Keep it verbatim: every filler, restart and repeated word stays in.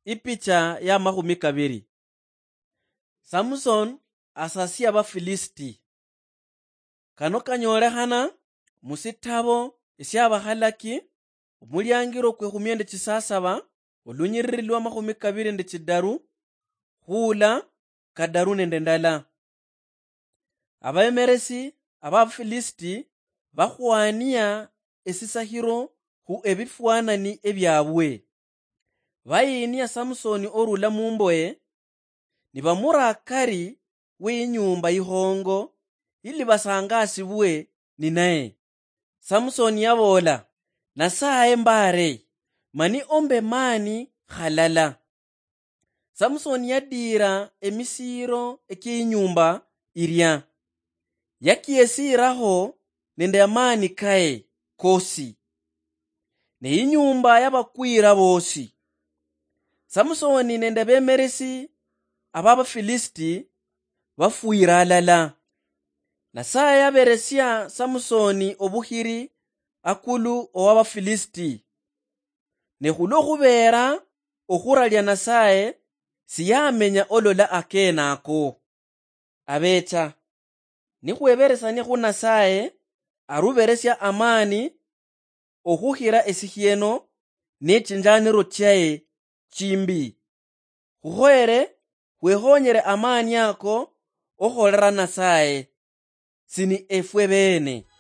Ipicha ya mahumi kabiri. Samson asasi Abafilisti. Kano kanyorehana musitabo esy'abahalaki omulyangiro kwehumi ende chisasaba olunyiriri lwa mahumi kabiri ende chidaru hula kadaru nende ndala. Abaemeresi Abafilisti bahwania esisahiro hu ebifwanani ebyabwe. Bayinia Samsoni orula mumboe nibamurakari w'inyumba y'ihongo ili basangasibwe ni naye. Samsoni yabola nasaye mbare mani ombe mani halala. Samsoni yadira emisiro ek'inyumba irya yakiyesiraho nende amani kae kosi ne inyumba y'abakwira bosi. Samsoni nende bemeresi ab'Abafilisti bafuira alala. Nasaye yaberesya Samsoni obuhiri akulu ow'Abafilisti ne hulwohubera ohuralya Nasaye siyamenya olola akenako. Abecha nihweberesania hu Nasaye aruberesya amani ohuhira esihieno n'echinjaniro chaye chimbi. Huhoere hwehonyere amani ako oholera Nasaye sini efwe bene.